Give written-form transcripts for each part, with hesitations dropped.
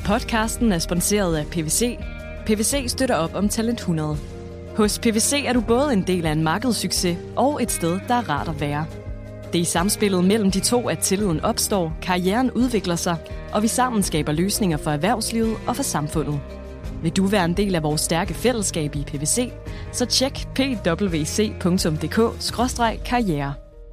Podcasten er sponsoreret af PwC. PwC støtter op om Talent 100. Hos PwC er du både en del af en markedssucces og et sted, der er rart at være. Det er i samspillet mellem de to, at tilliden opstår, karrieren udvikler sig, og vi sammen skaber løsninger for erhvervslivet og for samfundet. Vil du være en del af vores stærke fællesskab i PwC, så tjek pwc.dk/karriere.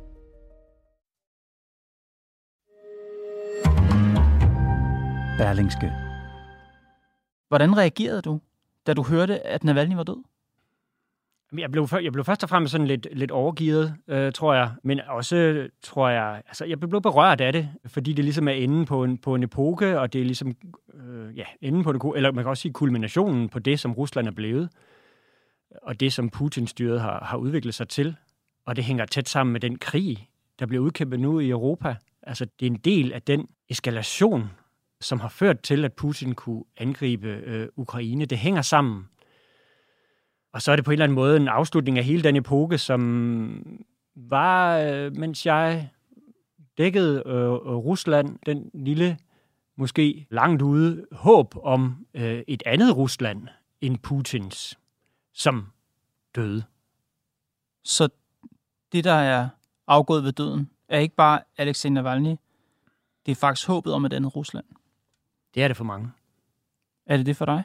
Berlingske. Hvordan reagerede du, da du hørte, at Navalny var død? Jeg blev først og fremmest sådan lidt overgivet, tror jeg. Men også, tror jeg, altså jeg blev berørt af det, fordi det ligesom er enden på en epoke, og det er ligesom, enden på det, eller man kan også sige kulminationen på det, som Rusland er blevet, og det, som Putin-styret har udviklet sig til. Og det hænger tæt sammen med den krig, der bliver udkæmpet nu i Europa. Altså, det er en del af den eskalation, som har ført til, at Putin kunne angribe Ukraine. Det hænger sammen. Og så er det på en eller anden måde en afslutning af hele den epoke, som var, mens jeg dækkede Rusland, den lille, måske langt ude, håb om et andet Rusland end Putins, som døde. Så det, der er afgået ved døden, er ikke bare Alexej Navalny, det er faktisk håbet om et andet Rusland. Det er det for mange. Er det for dig?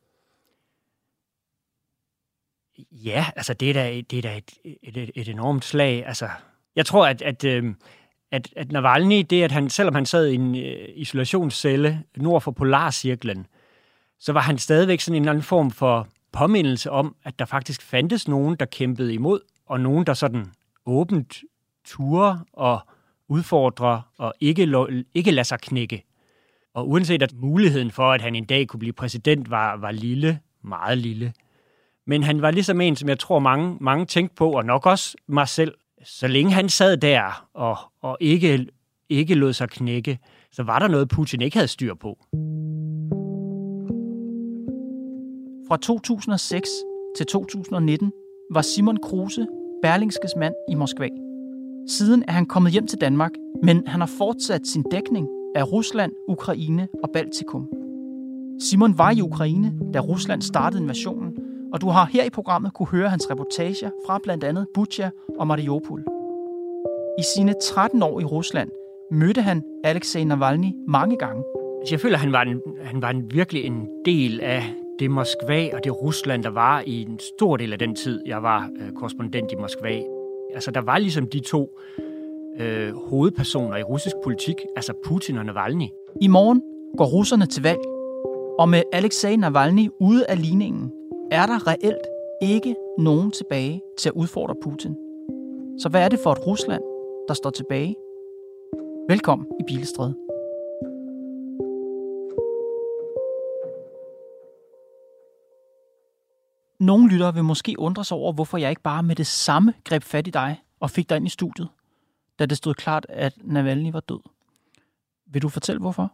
Ja, altså det er da et enormt slag. Altså, jeg tror, at Navalny, det at han, selvom han sad i en isolationscelle nord for Polarcirklen, så var han stadigvæk sådan en eller anden form for påmindelse om, at der faktisk fandtes nogen, der kæmpede imod, og nogen, der sådan åbent turde og udfordre og ikke lade sig knække. Og uanset at muligheden for, at han en dag kunne blive præsident, var lille, meget lille. Men han var ligesom en, som jeg tror mange tænkte på, og nok også mig selv. Så længe han sad der og ikke lod sig knække, så var der noget, Putin ikke havde styr på. Fra 2006 til 2019 var Simon Kruse Berlingskes mand i Moskva. Siden er han kommet hjem til Danmark, men han har fortsat sin dækning af Rusland, Ukraine og Baltikum. Simon var i Ukraine, da Rusland startede invasionen, og du har her i programmet kunne høre hans reportager fra blandt andet Bucha og Mariupol. I sine 13 år i Rusland mødte han Alexej Navalny mange gange. Jeg føler, at han var virkelig en del af det Moskva og det Rusland, der var i en stor del af den tid, jeg var korrespondent i Moskva. Altså, der var ligesom de to hovedpersoner i russisk politik, altså Putin og Navalny. I morgen går russerne til valg, og med Alexej Navalny ude af ligningen, er der reelt ikke nogen tilbage til at udfordre Putin. Så hvad er det for et Rusland, der står tilbage? Velkommen i Pilestræde. Nogle lyttere vil måske undre sig over, hvorfor jeg ikke bare med det samme greb fat i dig og fik dig ind i studiet, da det stod klart, at Navalny var død. Vil du fortælle, hvorfor?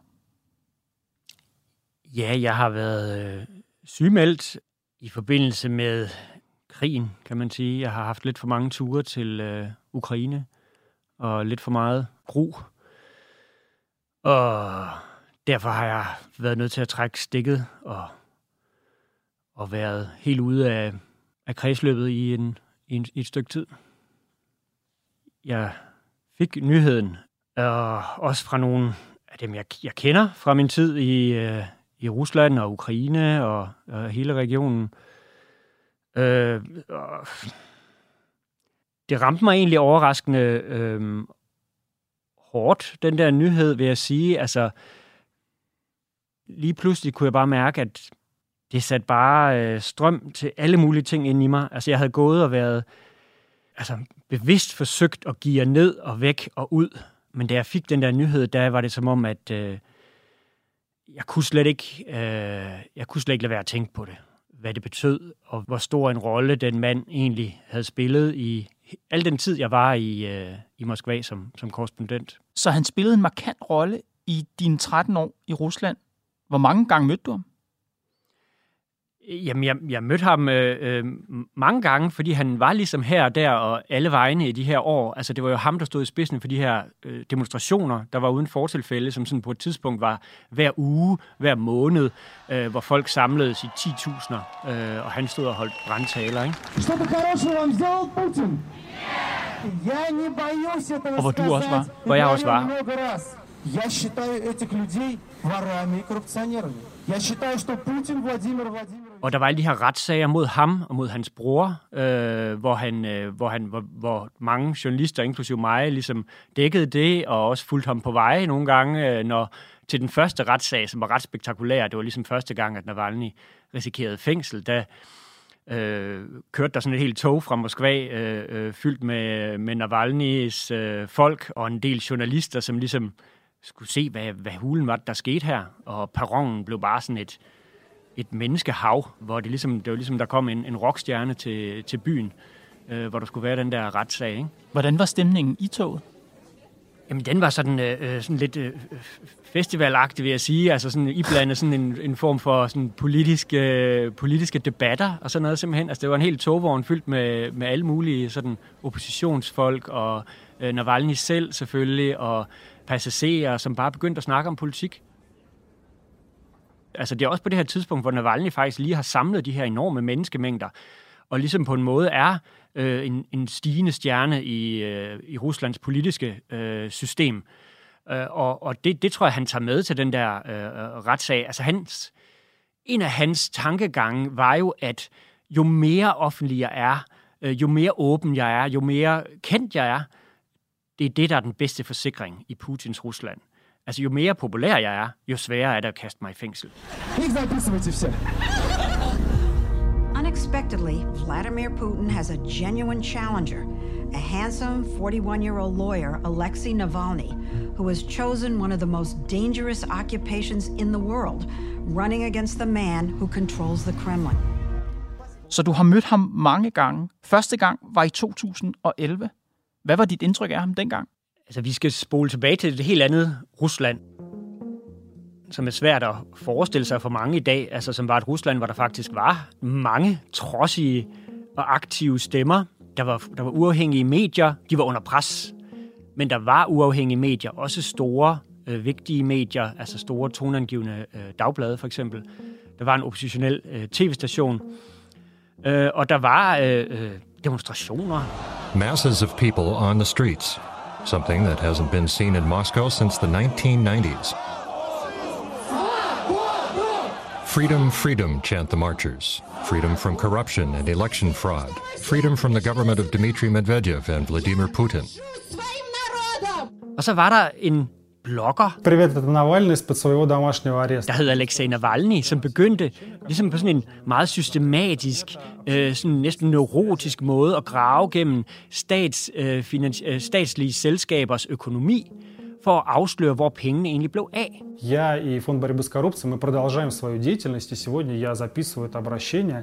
Ja, jeg har været sygemeldt i forbindelse med krigen, kan man sige. Jeg har haft lidt for mange ture til Ukraine, og lidt for meget gru. Og derfor har jeg været nødt til at trække stikket og været helt ude af kredsløbet i et stykke tid. Jeg fik nyheden, også fra nogle af dem, jeg kender fra min tid i Rusland og Ukraine og hele regionen. Det ramte mig egentlig overraskende hårdt, den der nyhed, vil jeg sige. Altså, lige pludselig kunne jeg bare mærke, at det satte bare strøm til alle mulige ting ind i mig. Altså, jeg havde gået og været bevidst forsøgt at give ned og væk og ud. Men da jeg fik den der nyhed, der var det som om, at jeg kunne slet ikke lade være at tænke på det. Hvad det betød, og hvor stor en rolle den mand egentlig havde spillet i al den tid, jeg var i Moskva som korrespondent. Så han spillede en markant rolle i dine 13 år i Rusland. Hvor mange gange mødte du ham? Jamen, jeg mødte ham mange gange, fordi han var ligesom her og der og alle vegne i de her år. Altså, det var jo ham, der stod i spidsen for de her demonstrationer, der var uden fortilfælde, som sådan på et tidspunkt var hver uge, hver måned, hvor folk samledes i 10.000, og han stod og holdt brandtaler, ikke? Og hvor du også var. Hvor jeg også var. Я считаю этих людей ворами и коррупционерами. Я считаю, что Путин Владимир Владимирович... Og der var alle de her retssager mod ham og mod hans bror, hvor mange journalister, inklusive mig, ligesom dækkede det, og også fulgte ham på vej nogle gange, når til den første retssag, som var ret spektakulær. Det var ligesom første gang, at Navalny risikerede fængsel. Da kørte der sådan et helt tog fra Moskva, fyldt med Navalnys folk og en del journalister, som ligesom skulle se, hvad hulen var, der skete her. Og perronen blev bare sådan et menneskehav, hvor det var ligesom, der kom en rockstjerne til byen, hvor der skulle være den der retssag, ikke? Hvordan var stemningen i toget? Jamen, den var sådan lidt festivalagtig, vil jeg sige. Altså sådan iblandet sådan en form for sådan politiske debatter og sådan noget simpelthen. Altså, det var en hel togvogn fyldt med alle mulige sådan oppositionsfolk og Navalny selv selvfølgelig, og passagerer, som bare begyndte at snakke om politik. Altså, det er også på det her tidspunkt, hvor Navalny faktisk lige har samlet de her enorme menneskemængder, og ligesom på en måde er en stigende stjerne i Ruslands politiske system. Og det tror jeg, han tager med til den der retssag. Altså, en af hans tankegange var jo, at jo mere offentlig jeg er, jo mere åben jeg er, jo mere kendt jeg er, det er det, der er den bedste forsikring i Putins Rusland. Altså, jo mere populær jeg er, jo sværere er det at kaste mig i fængsel. Unexpectedly, Vladimir Putin has a genuine challenger, a handsome 41-year-old lawyer, Alexei Navalny, who has chosen one of the most dangerous occupations in the world, running against the man who controls the Kremlin. Så du har mødt ham mange gange. Første gang var i 2011. Hvad var dit indtryk af ham dengang? Altså, vi skal spole tilbage til et helt andet Rusland, som er svært at forestille sig for mange i dag, altså som var et Rusland, hvor der faktisk var mange trodsige og aktive stemmer. Der var uafhængige medier, de var under pres, men der var uafhængige medier, også store, vigtige medier, altså store toneangivende dagblade for eksempel. Der var en oppositionel tv-station, og der var demonstrationer. Masses of people on the streets, something that hasn't been seen in Moscow since the 1990s. Freedom, freedom, chant the marchers. Freedom from corruption and election fraud. Freedom from the government of Dmitry Medvedev and Vladimir Putin. Og så var der en blogger, der hed Alexei Navalny, som begyndte ligesom på sådan en meget systematisk, sådan næsten neurotisk måde at grave gennem statslige selskabers økonomi, for at afsløre, hvor pengene egentlig blev af. Я и Фонд борьбы с коррупцией, мы продолжаем свою деятельность, и сегодня я записываю это обращение.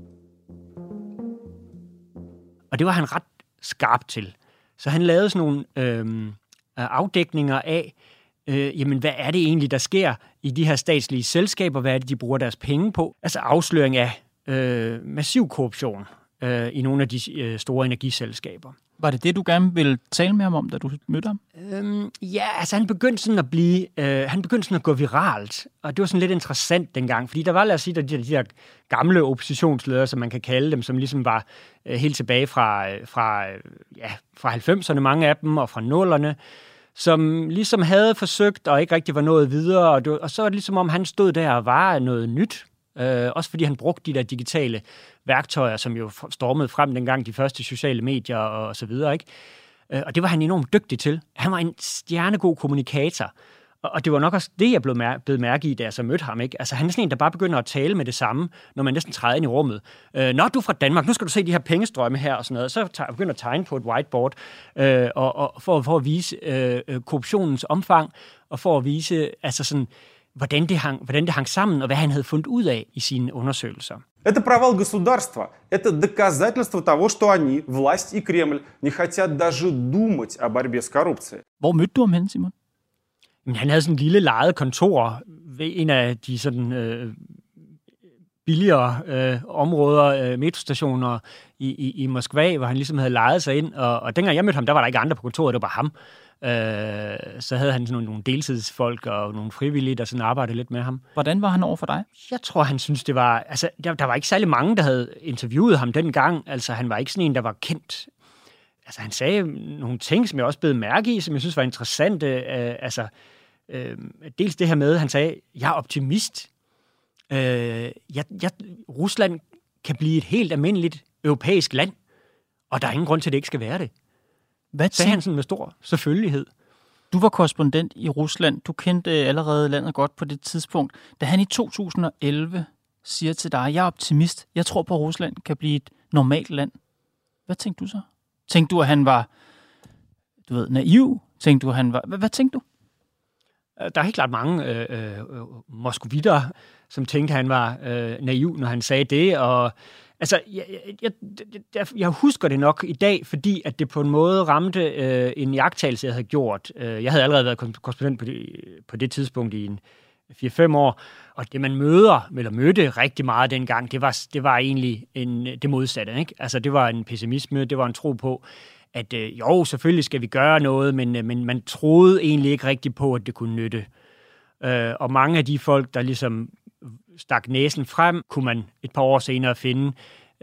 Og det var han ret skarp til. Så han lavede sådan nogle afdækninger af, jamen hvad er det egentlig, der sker i de her statslige selskaber? Hvad er det, de bruger deres penge på? Altså afsløring af massiv korruption i nogle af de store energiselskaber. Var det du gerne ville tale med ham om, da du mødte ham? Ja, altså han begyndte sådan at gå viralt, og det var sådan lidt interessant dengang, fordi der var, lad os sige, de der gamle oppositionsledere, som man kan kalde dem, som ligesom var helt tilbage fra 90'erne, mange af dem, og fra 0'erne, som ligesom havde forsøgt og ikke rigtig var nået videre, og så var det ligesom om, han stod der og var noget nyt. Også fordi han brugte de der digitale værktøjer, som jo stormede frem dengang, de første sociale medier og så videre, ikke? Og det var han enormt dygtig til. Han var en stjernegod kommunikator. Og det var nok også det, jeg blev mærke i, da jeg så mødte ham, ikke? Altså han er sådan en, der bare begynder at tale med det samme, når man næsten træder ind i rummet. Nå, du er fra Danmark, nu skal du se de her pengestrømme her og sådan noget. Så begynder at tegne på et whiteboard, og for at vise korruptionens omfang, og for at vise altså sådan, hvordan det hang sammen, og hvad han havde fundet ud af i sine undersøgelser. Это провал государства. Это доказательство того, что они, власть и Кремль, не хотят даже думать о борьбе с коррупцией. Hvor mødte du ham hen, Simon? Men han havde sådan en lille lejet kontor ved en af de sådan billigere områder, metrostationer i Moskva, hvor han ligesom havde lejet sig ind. Og dengang jeg mødte ham, der var der ikke andre på kontoret, det var bare ham. Så havde han sådan nogle deltidsfolk og nogle frivillige, der sådan arbejdede lidt med ham. Hvordan var han over for dig? Jeg tror, han synes, det var... Altså, der var ikke særlig mange, der havde interviewet ham dengang. Altså, han var ikke sådan en, der var kendt. Altså, han sagde nogle ting, som jeg også blev mærke i, som jeg synes var interessante. Dels det her med, han sagde, jeg er optimist. Rusland kan blive et helt almindeligt europæisk land, og der er ingen grund til, at det ikke skal være det. Hvad sagde han sådan med stor selvfølgelighed? Du var korrespondent i Rusland. Du kendte allerede landet godt på det tidspunkt. Da han i 2011 siger til dig, jeg er optimist, jeg tror på, at Rusland kan blive et normalt land. Hvad tænkte du så? Tænkte du, at han var naiv? Tænkte du, at han var... Hvad tænkte du? Der er helt klart mange moskovitter, som tænkte, at han var naiv, når han sagde det. Og altså, jeg husker det nok i dag, fordi at det på en måde ramte en iagttagelse, jeg havde gjort. Jeg havde allerede været korrespondent på det tidspunkt i 4-5 år, og det man mødte rigtig meget dengang, det var egentlig det modsatte, ikke? Altså, det var en pessimisme, det var en tro på, at jo, selvfølgelig skal vi gøre noget, men man troede egentlig ikke rigtigt på, at det kunne nytte. Og mange af de folk, der ligesom stak næsen frem, kunne man et par år senere finde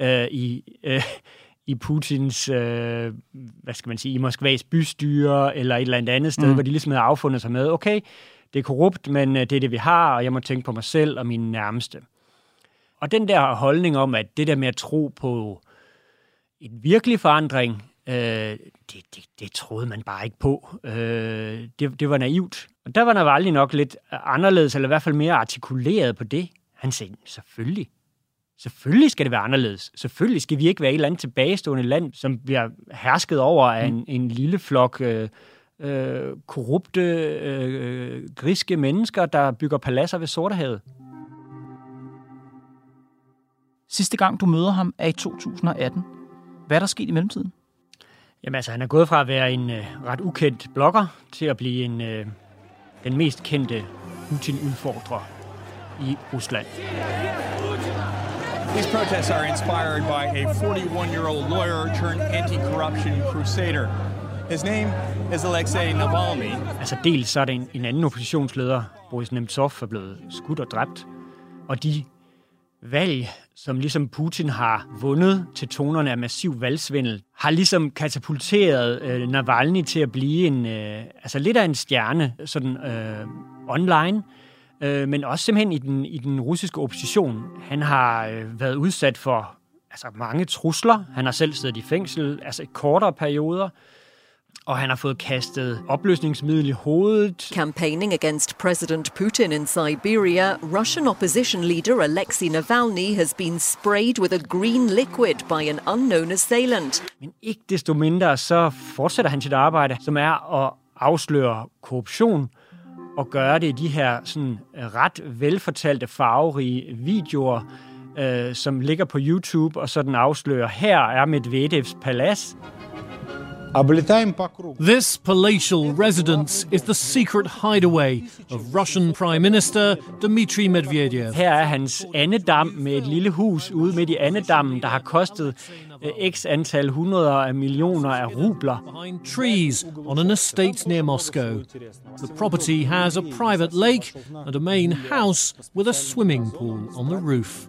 i Putins, hvad skal man sige, i Moskvas bystyre, eller et eller andet sted, hvor de ligesom havde affundet sig med, okay, det er korrupt, men det er det, vi har, og jeg må tænke på mig selv og mine nærmeste. Og den der holdning om, at det der med at tro på en virkelig forandring, det troede man bare ikke på. Det var naivt. Og der var Navalny nok lidt anderledes, eller i hvert fald mere artikuleret på det. Han sagde, selvfølgelig. Selvfølgelig skal det være anderledes. Selvfølgelig skal vi ikke være et eller andet tilbagestående land, som bliver hersket over af en lille flok korrupte, griske mennesker, der bygger paladser ved Sortehavet. Sidste gang, du møder ham, er i 2018. Hvad er der sket i mellemtiden? Jamen altså, han er gået fra at være en ret ukendt blogger til at blive den mest kendte Putin-udfordrer i Rusland. These protests are inspired by a 41-year-old lawyer turned anti-corruption crusader. His name is Alexei Navalny. Altså dels så er der en anden oppositionsleder, Boris Nemtsov, er blevet skudt og dræbt. Og de valg, som ligesom Putin har vundet til tonerne af massiv valgsvindel, har ligesom katapulteret Navalny til at blive lidt af en stjerne sådan online, men også simpelthen i den russiske opposition. Han har været udsat for mange trusler. Han har selv siddet i fængsel, i kortere perioder. Og han har fået kastet opløsningsmiddel i hovedet. Campaigning against President Putin in Siberia, Russian opposition leader Alexei Navalny has been sprayed with a green liquid by an unknown assailant. Men ikke desto mindre, så fortsætter han sit arbejde, som er at afsløre korruption og gøre det i de her sådan ret velfortalte, farverige videoer, som ligger på YouTube, og så den afslører, her er Medvedevs palads. This palatial residence is the secret hideaway of Russian Prime Minister Dmitry Medvedev. Her er hans andedam med et lille hus ude midt i andedammen, der har kostet x antal hundreder af millioner af rubler. Behind trees on an estate near Moscow. The property has a private lake and a main house with a swimming pool on the roof.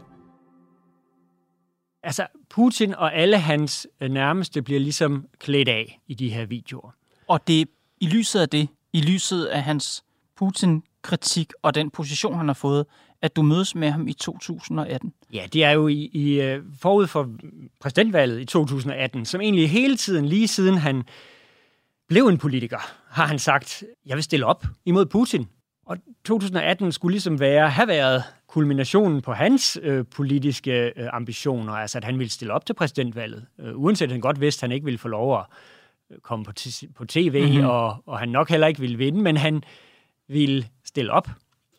Altså, Putin og alle hans nærmeste bliver ligesom klædt af i de her videoer. Og det i lyset af det, i lyset af hans Putin-kritik og den position, han har fået, at du mødes med ham i 2018. Ja, det er jo i forud for præsidentvalget i 2018, som egentlig hele tiden, lige siden han blev en politiker, har han sagt, jeg vil stille op imod Putin. Og 2018 skulle ligesom have været kulminationen på hans politiske ambitioner, altså at han ville stille op til præsidentvalget, uanset at han godt vidste, at han ikke ville få lov at komme på tv, og han nok heller ikke ville vinde, men han ville stille op.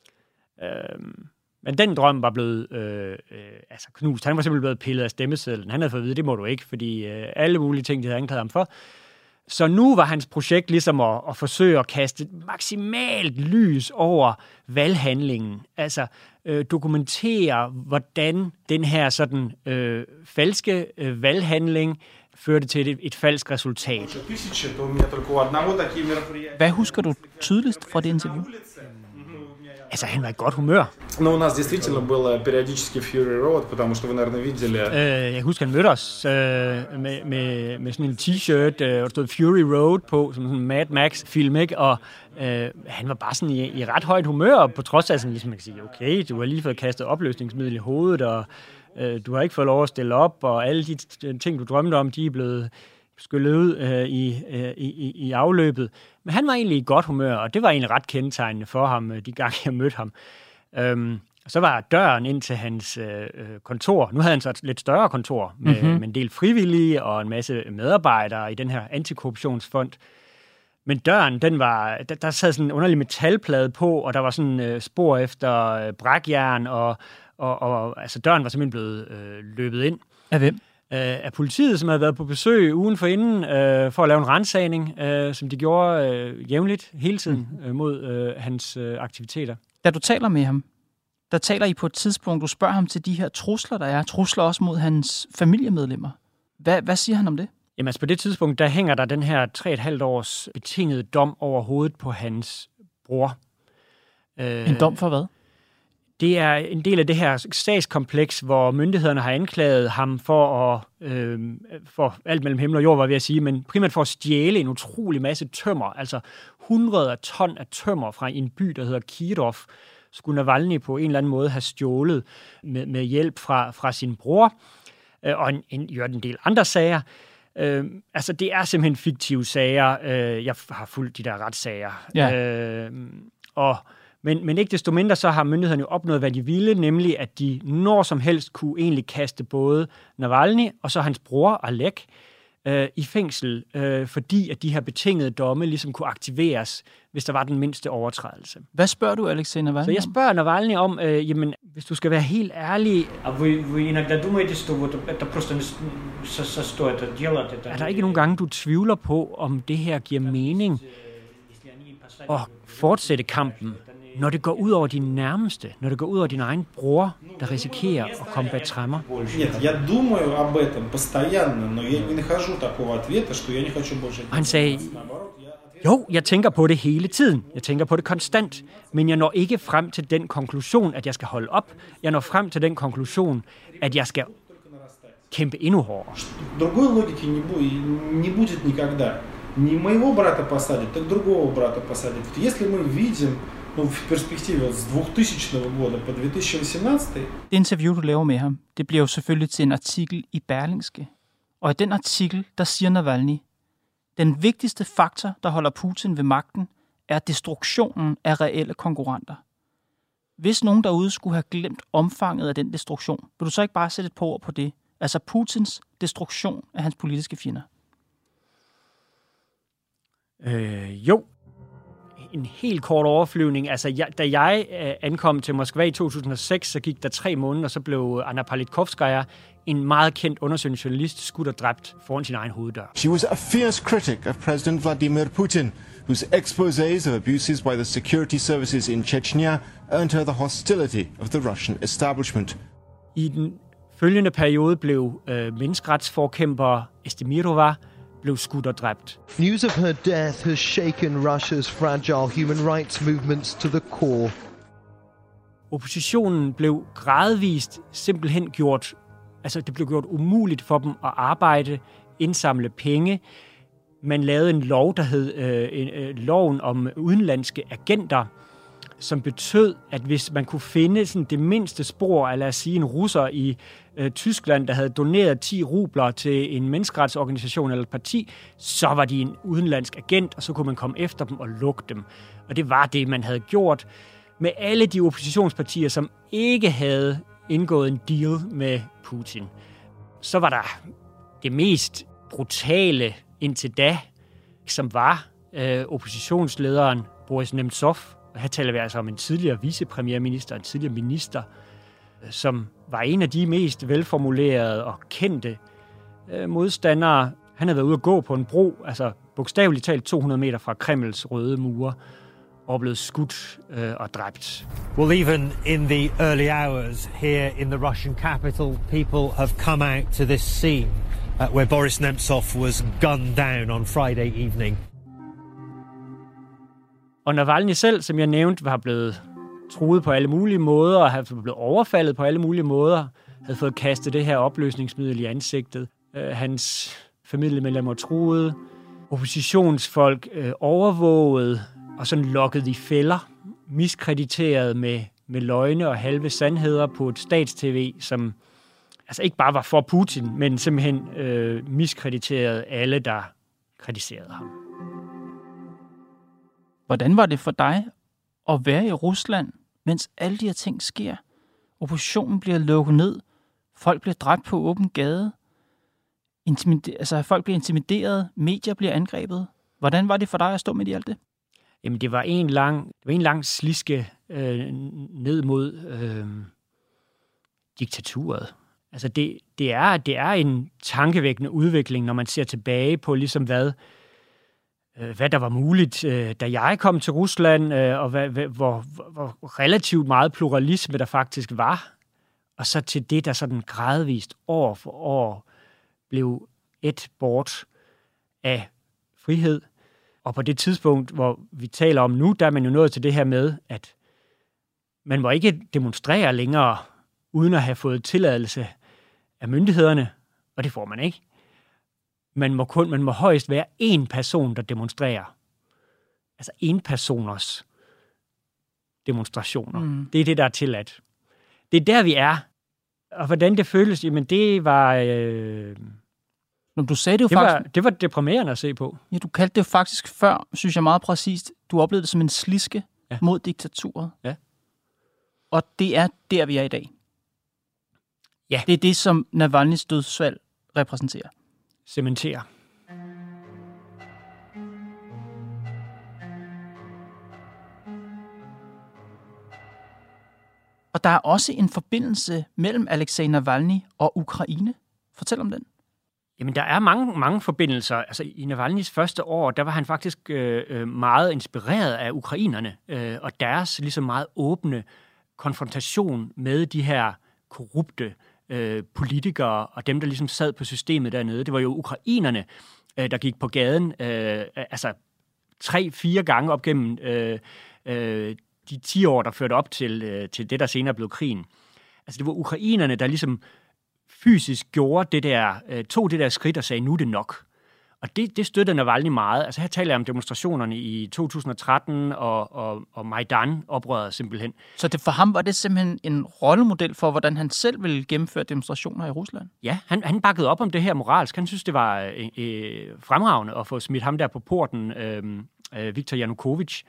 Men den drøm var blevet knust. Han var simpelthen blevet pillet af stemmesedlen. Han havde fået at vide, det må du ikke, fordi alle mulige ting, de havde anklaget ham for. Så nu var hans projekt ligesom at forsøge at kaste maksimalt lys over valghandlingen. Altså dokumentere, hvordan den her sådan falske valghandling førte til et falsk resultat. Hvad husker du tydeligst fra det interview? Altså, han var i godt humør. Но у нас действительно было периодически Fury Road, потому что вы, наверное, видели... Jeg husker, han mødte os med sådan en t-shirt, der stod Fury Road på, som sådan en Mad Max-film, ikke? Og han var bare sådan i ret højt humør, på trods af sådan, ligesom man kan sige, okay, du har lige fået kastet opløsningsmiddel i hovedet, og du har ikke fået lov at stille op, og alle de ting, du drømte om, de er blevet skyllet ud i afløbet. Men han var egentlig i godt humør, og det var egentlig ret kendetegnende for ham, de gange jeg mødte ham. Så var døren ind til hans kontor. Nu havde han så et lidt større kontor med en del frivillige og en masse medarbejdere i den her antikorruptionsfond. Men døren, der sad sådan en underlig metalplade på, og der var sådan spor efter brækjern, og altså døren var simpelthen blevet løbet ind. Af hvem? Af politiet, som havde været på besøg ugen forinden for at lave en ransagning, som de gjorde jævnligt hele tiden mod hans aktiviteter. Da du taler med ham, der taler I på et tidspunkt, du spørger ham til de her trusler, der er. Trusler også mod hans familiemedlemmer. Hvad siger han om det? Jamen altså på det tidspunkt, der hænger der den her 3,5 års betingede dom over hovedet på hans bror. En dom for hvad? Det er en del af det her sagskompleks, hvor myndighederne har anklaget ham for alt mellem himmel og jord, var jeg ved at sige, men primært for at stjæle en utrolig masse tømmer, altså 100 ton af tømmer fra en by, der hedder Kirov, skulle Navalny på en eller anden måde have stjålet med hjælp fra sin bror, og en del andre sager. Altså, det er simpelthen fiktive sager. Jeg har fulgt de der retssager. Ja. Men ikke desto mindre, så har myndighederne jo opnået, hvad de ville, nemlig at de når som helst kunne egentlig kaste både Navalny og så hans bror, Oleg, i fængsel, fordi at de her betingede domme ligesom kunne aktiveres, hvis der var den mindste overtrædelse. Hvad spørger du, Alexej Navalny? Så jeg spørger Navalny om, jamen, hvis du skal være helt ærlig... Er der ikke nogen gange, du tvivler på, om det her giver mening at fortsætte kampen, når det går ud over dine nærmeste, når det går ud over din egen bror, der risikerer at komme bag tremmer? Han sagde, jo, jeg tænker på det hele tiden. Jeg tænker på det konstant. Men jeg når ikke frem til den konklusion, at jeg skal holde op. Jeg når frem til den konklusion, at jeg skal kæmpe endnu hårdere. Другой логики не будет никогда. Не моего брата посадят, так другого брата посадят. Если мы видим, в перспективе с 2000 года по 2018... Det interview, du laver med ham, det bliver jo selvfølgelig til en artikel i Berlingske. Og i den artikel, der siger Navalny, den vigtigste faktor, der holder Putin ved magten, er destruktionen af reelle konkurrenter. Hvis nogen derude skulle have glemt omfanget af den destruktion, vil du så ikke bare sætte et par ord på det? Altså Putins destruktion af hans politiske fjender. Jo. En helt kort overflyvning. Altså, da jeg ankom til Moskva i 2006, så gik der 3 måneder, og så blev Anna Politkovskaya, en meget kendt undersøgende journalist, skudt og dræbt foran sin egen hoveddør. She was a fierce critic of President Vladimir Putin, whose exposés of abuses by the security services in Chechnya earned her the hostility of the Russian establishment. I den følgende periode blev menneskeretsforkæmper Estemirova blev skudt og dræbt. News of her death has shaken Russia's fragile human rights movements to the core. Oppositionen blev gradvist simpelthen gjort, altså det blev gjort umuligt for dem at arbejde, indsamle penge. Man lavede en lov, der hed loven om udenlandske agenter, som betød, at hvis man kunne finde sådan det mindste spor af, lad os sige, en russer i Tyskland, der havde doneret 10 rubler til en menneskeretsorganisation eller et parti, så var de en udenlandsk agent, og så kunne man komme efter dem og lukke dem. Og det var det, man havde gjort med alle de oppositionspartier, som ikke havde indgået en deal med Putin. Så var der det mest brutale indtil da, som var oppositionslederen Boris Nemtsov. Her taler vi altså om en tidligere vicepremierminister, en tidligere minister, som var en af de mest velformulerede og kendte modstandere. Han havde været ude at gå på en bro, altså bogstaveligt talt 200 meter fra Kremls røde mure, og blevet skudt og dræbt. Well, even in the early hours here in the Russian capital, people have come out to this scene where Boris Nemtsov was gunned down on Friday evening. Og Navalny selv, som jeg nævnte, var blevet truet på alle mulige måder, og havde blevet overfaldet på alle mulige måder, havde fået kastet det her opløsningsmiddel i ansigtet. Hans familiemedlemmer truede, oppositionsfolk overvåget og sådan lokket i fælder, miskrediteret med løgne og halve sandheder på et statstv, som altså ikke bare var for Putin, men simpelthen miskrediterede alle, der kritiserede ham. Hvordan var det for dig at være i Rusland, mens alle de her ting sker? Oppositionen bliver lukket ned, folk bliver dræbt på åben gade, folk bliver intimideret, medier bliver angrebet. Hvordan var det for dig at stå midt i alt det? Jamen, det var en lang sliske ned mod diktaturet. Altså, det er en tankevækkende udvikling, når man ser tilbage på ligesom hvad der var muligt, da jeg kom til Rusland, og hvor relativt meget pluralisme der faktisk var, og så til det, der sådan gradvist år for år blev bort af frihed. Og på det tidspunkt, hvor vi taler om nu, der er man jo nået til det her med, at man må ikke demonstrere længere, uden at have fået tilladelse af myndighederne, og det får man ikke. Man må højst være én person, der demonstrerer. Altså én-personers demonstrationer. Mm. Det er det, der er tilladt. Det er der, vi er. Og hvordan det føles, jamen det var... Du sagde det jo faktisk... Det var deprimerende at se på. Ja, du kaldte det jo faktisk før, synes jeg meget præcist. Du oplevede det som en sliske mod diktaturet. Ja. Og det er der, vi er i dag. Ja. Det er det, som Navalny's dødsfald repræsenterer. Cementerer. Og der er også en forbindelse mellem Alexei Navalny og Ukraine. Fortæl om den. Jamen, der er mange forbindelser. Altså, i Navalnys første år, der var han faktisk meget inspireret af ukrainerne og deres ligesom meget åbne konfrontation med de her korrupte politikere og dem, der ligesom sad på systemet dernede. Det var jo ukrainerne, der gik på gaden 3-4 gange op gennem de 10 år, der førte op til det, der senere blev krigen. Altså, det var ukrainerne, der ligesom fysisk gjorde tog det der skridt og sagde, nu er det nok. Og det støttede Navalny meget. Altså her taler jeg om demonstrationerne i 2013 og Majdan-oprøret simpelthen. Så for ham var det simpelthen en rollemodel for, hvordan han selv ville gennemføre demonstrationer i Rusland? Ja, han bakkede op om det her moralsk. Han synes, det var fremragende at få smidt ham der på porten, Viktor Yanukovych.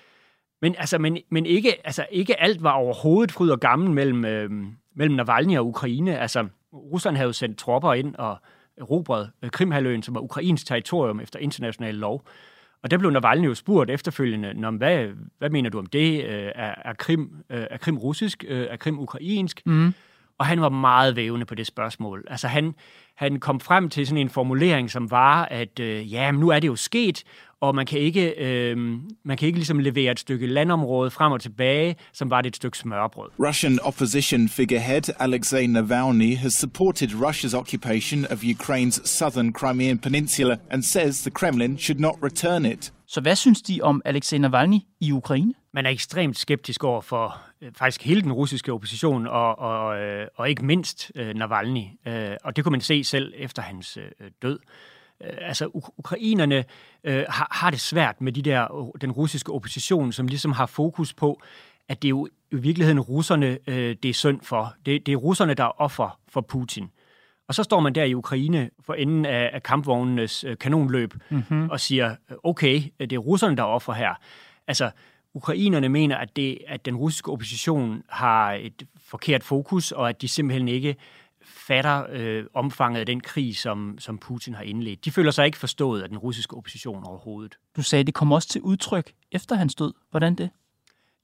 Men ikke alt var overhovedet fryd og gammel mellem Navalny og Ukraine. Altså, Rusland havde jo sendt tropper ind og erobret Krimhalvøen, som var ukrainsk territorium efter international lov. Og der blev Navalny jo spurgt efterfølgende, hvad mener du om det? Er Krim russisk? Er Krim ukrainsk? Mm. Og han var meget vævende på det spørgsmål. Altså han kom frem til sådan en formulering, som var, at nu er det jo sket, og man kan ikke ligesom levere et stykke landområde frem og tilbage, som var det et stykke smørbrød. Russian opposition figurehead Alexei Navalny has supported Russia's occupation of Ukraine's southern Crimean Peninsula and says the Kremlin should not return it. Så hvad synes de om Alexei Navalny i Ukraine? Man er ekstremt skeptisk over for faktisk hele den russiske opposition, og ikke mindst Navalny. Og det kunne man se selv efter hans død. Altså, ukrainerne har det svært med den russiske opposition, som ligesom har fokus på, at det er jo i virkeligheden russerne, det er synd for. Det er russerne, der er offer for Putin. Og så står man der i Ukraine for enden af kampvognenes kanonløb og siger, okay, det er russerne, der er offer her. Altså, ukrainerne mener, at den russiske opposition har et forkert fokus, og at de simpelthen ikke fatter omfanget af den krig, som Putin har indledt. De føler sig ikke forstået af den russiske opposition overhovedet. Du sagde, det kom også til udtryk efter hans død. Hvordan det?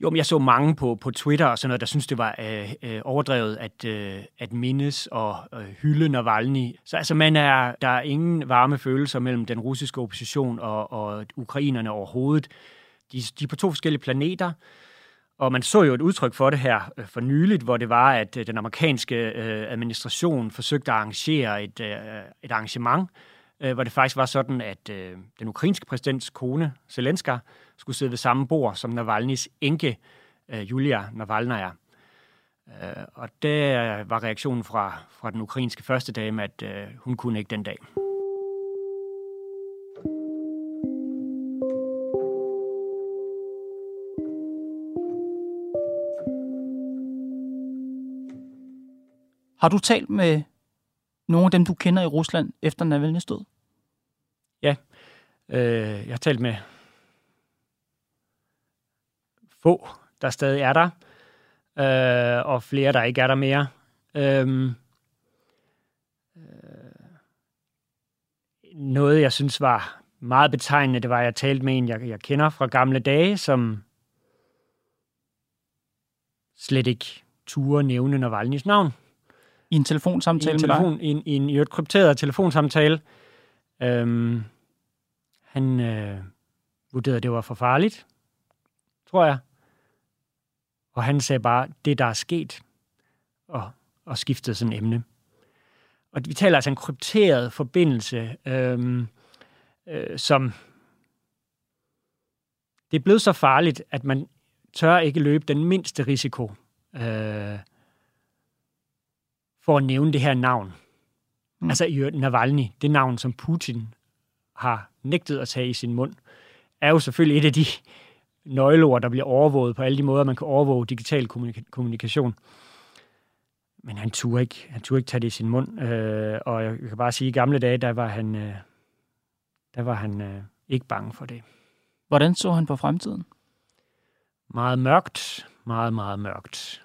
Jo, men jeg så mange på Twitter og sådan noget, der synes det var overdrevet at mindes og hylde Navalny. Så altså, der er ingen varme følelser mellem den russiske opposition og ukrainerne overhovedet. De er på to forskellige planeter, og man så jo et udtryk for det her for nyligt, hvor det var, at den amerikanske administration forsøgte at arrangere et arrangement, hvor det faktisk var sådan, at den ukrainske præsidents kone, Zelenska, skulle sidde ved samme bord som Navalnys enke, Julia Navalnaya. Og der var reaktionen fra den ukrainske førstedame, at hun kunne ikke den dag. Har du talt med nogle af dem, du kender i Rusland efter Navalny's død? Ja, jeg har talt med få, der stadig er der, og flere, der ikke er der mere. Noget, jeg synes var meget betegnende, det var, at jeg talte med en, jeg kender fra gamle dage, som slet ikke turde nævne Navalnys navn. I en telefonsamtale med dig? I en krypteret telefonsamtale. Han vurderede, at det var for farligt, tror jeg. Og han sagde bare, det der er sket, og skiftede sådan et emne. Og vi taler altså en krypteret forbindelse, som det er blevet så farligt, at man tør ikke løbe den mindste risiko for at nævne det her navn. Altså Navalny, det navn, som Putin har nægtet at tage i sin mund, er jo selvfølgelig et af de nøgleord, der bliver overvåget på alle de måder, man kan overvåge digital kommunikation. Men han turde ikke tage det i sin mund. Og jeg kan bare sige, at i gamle dage, der var han ikke bange for det. Hvordan så han på fremtiden? Meget mørkt. Meget, meget mørkt.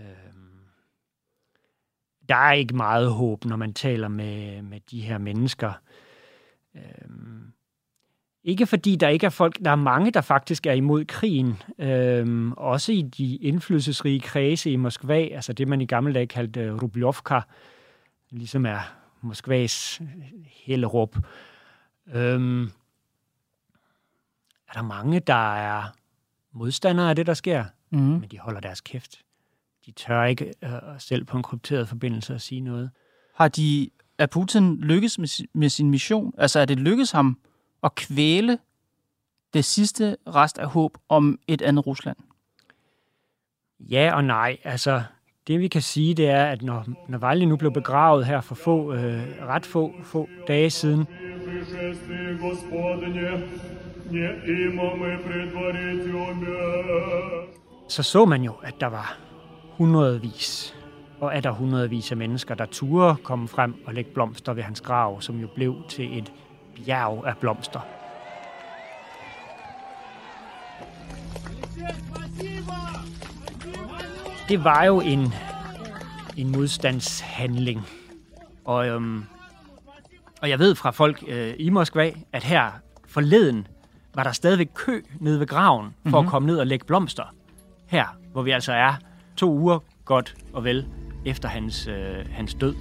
Der er ikke meget håb, når man taler med de her mennesker. Ikke fordi der ikke er folk, der er mange, der faktisk er imod krigen. Også i de indflydelsesrige kredse i Moskva, altså det, man i gamle dage kaldte Rubljovka, ligesom er Moskvas Hellerup. Er der mange, der er modstandere af det, der sker, men de holder deres kæft. De tør ikke selv på en krypteret forbindelse at sige noget. Er Putin lykkes med sin mission? Altså er det lykkes ham at kvæle det sidste rest af håb om et andet Rusland? Ja og nej. Altså det vi kan sige, det er, at når Navalny nu blev begravet her for ret få dage siden, så man jo, at der var hundredvis af mennesker, der turde komme frem og lægge blomster ved hans grav, som jo blev til et bjerg af blomster. Det var jo en modstandshandling. Og jeg ved fra folk i Moskva, at her forleden var der stadigvæk kø nede ved graven for at komme ned og lægge blomster. Her, hvor vi altså er 2 uger godt og vel efter hans død.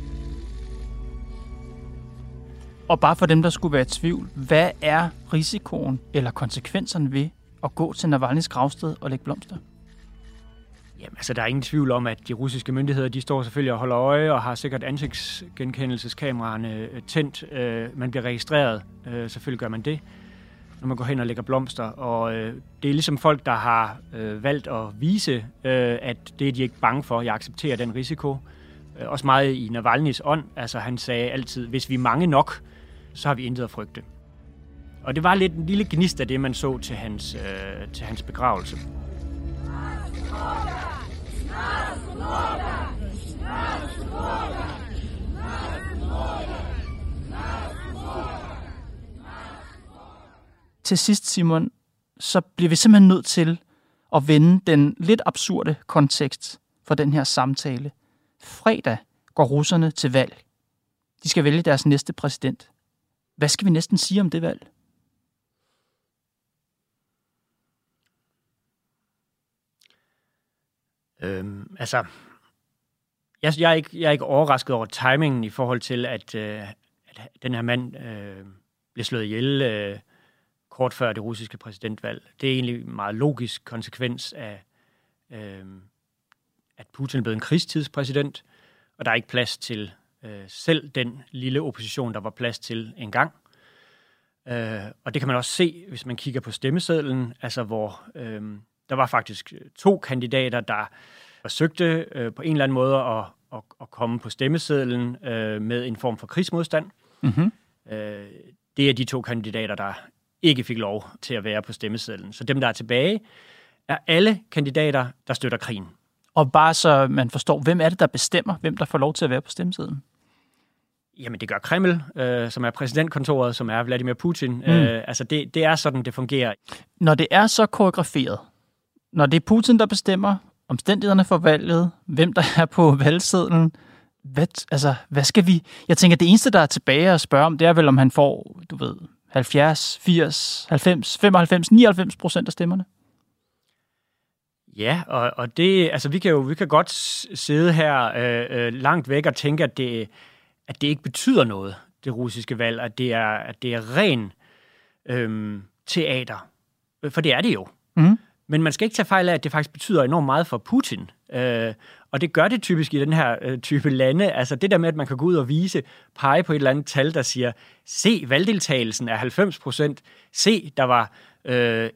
Og bare for dem, der skulle være i tvivl, hvad er risikoen eller konsekvenserne ved at gå til Navalnys gravsted og lægge blomster? Jamen, altså, der er ingen tvivl om, at de russiske myndigheder, de står selvfølgelig og holder øje og har sikkert ansigtsgenkendelseskameraerne tændt. Man bliver registreret. Selvfølgelig gør man det, når man går hen og lægger blomster. Og det er ligesom folk, der har valgt at vise, at det er de ikke bange for. Jeg accepterer den risiko. Også meget i Navalnys ånd. Altså, han sagde altid, hvis vi er mange nok, så har vi intet at frygte. Og det var lidt en lille gnist af det, man så til hans begravelse. Til sidst, Simon, så bliver vi simpelthen nødt til at vende den lidt absurde kontekst for den her samtale. Fredag går russerne til valg. De skal vælge deres næste præsident. Hvad skal vi næsten sige om det valg? Jeg er ikke overrasket over timingen i forhold til, at den her mand blev slået ihjel kort før det russiske præsidentvalg. Det er egentlig en meget logisk konsekvens af, at Putin er blevet en krigstidspræsident, og der er ikke plads til selv den lille opposition, der var plads til engang. Og det kan man også se, hvis man kigger på stemmesedlen, altså hvor der var faktisk 2 kandidater, der forsøgte på en eller anden måde at komme på stemmesedlen med en form for krigsmodstand. Mm-hmm. Det er de 2 kandidater, der ikke fik lov til at være på stemmesedlen. Så dem, der er tilbage, er alle kandidater, der støtter krigen. Og bare så man forstår, hvem er det, der bestemmer, hvem der får lov til at være på stemmesedlen? Jamen, det gør Kreml, som er præsidentkontoret, som er Vladimir Putin. Det er sådan, det fungerer. Når det er så koreograferet, når det er Putin, der omstændighederne for valget, hvem der er på valgsedlen, hvad skal vi... Jeg tænker, det eneste, der er tilbage at spørge om, det er vel, om han får, 70, 80, 90, 95, 99% af stemmerne? Ja, og det, vi kan godt sidde her langt væk og tænke, at det ikke betyder noget, det russiske valg, at det er ren teater. For det er det jo. Mm. Men man skal ikke tage fejl af, at det faktisk betyder enormt meget for Putin. Og det gør det typisk i den her type lande. Altså det der med, at man kan gå ud og pege på et eller andet tal, der siger, se, valgdeltagelsen er 90%. Se, der var 81,43%,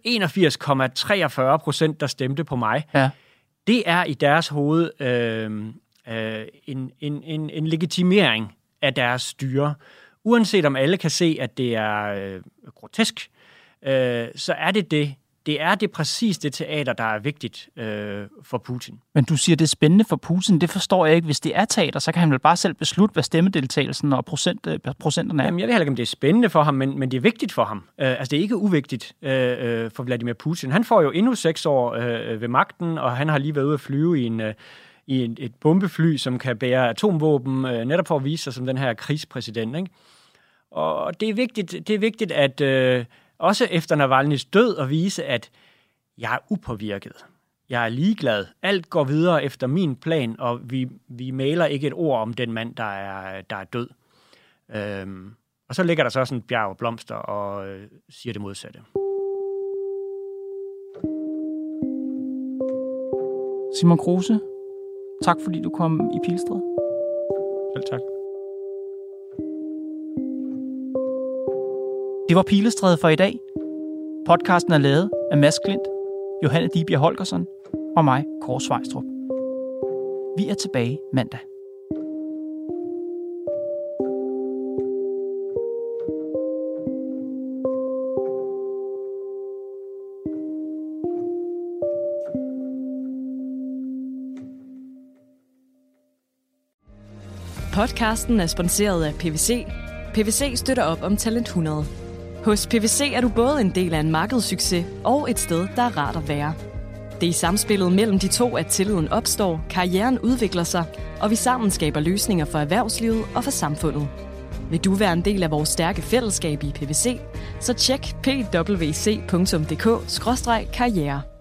der stemte på mig. Ja. Det er i deres hoved en legitimering af deres styre. Uanset om alle kan se, at det er grotesk, så er det. Det er præcis det teater, der er vigtigt for Putin. Men du siger, det er spændende for Putin. Det forstår jeg ikke. Hvis det er teater, så kan han vel bare selv beslutte, hvad stemmedeltagelsen og procenterne er. Jamen, jeg ved heller ikke, om det er spændende for ham, men det er vigtigt for ham. Det er ikke uvigtigt for Vladimir Putin. Han får jo endnu 6 år ved magten, og han har lige været ude at flyve i et bombefly, som kan bære atomvåben, netop for at vise sig som den her krigspræsident. Ikke? Og det er vigtigt at... også efter Navalny's død, at vise, at jeg er upåvirket. Jeg er ligeglad. Alt går videre efter min plan, og vi maler ikke et ord om den mand, der er død. Og så ligger der så sådan et bjerg af blomster og siger det modsatte. Simon Kruse, tak fordi du kom i Pilestræde. Selv tak. Det var Pilestræde for i dag. Podcasten er lavet af Mads Klint, Johanne Dibjerg Holgersen og mig, Kåre Svejstrup. Vi er tilbage mandag. Podcasten er sponsoreret af PwC. PwC støtter op om Talent 100. Hos PwC er du både en del af en markedssucces og et sted, der er rart at være. Det er i samspillet mellem de 2, at tilliden opstår, karrieren udvikler sig, og vi sammen skaber løsninger for erhvervslivet og for samfundet. Vil du være en del af vores stærke fællesskab i PwC, så tjek pwc.dk/karriere.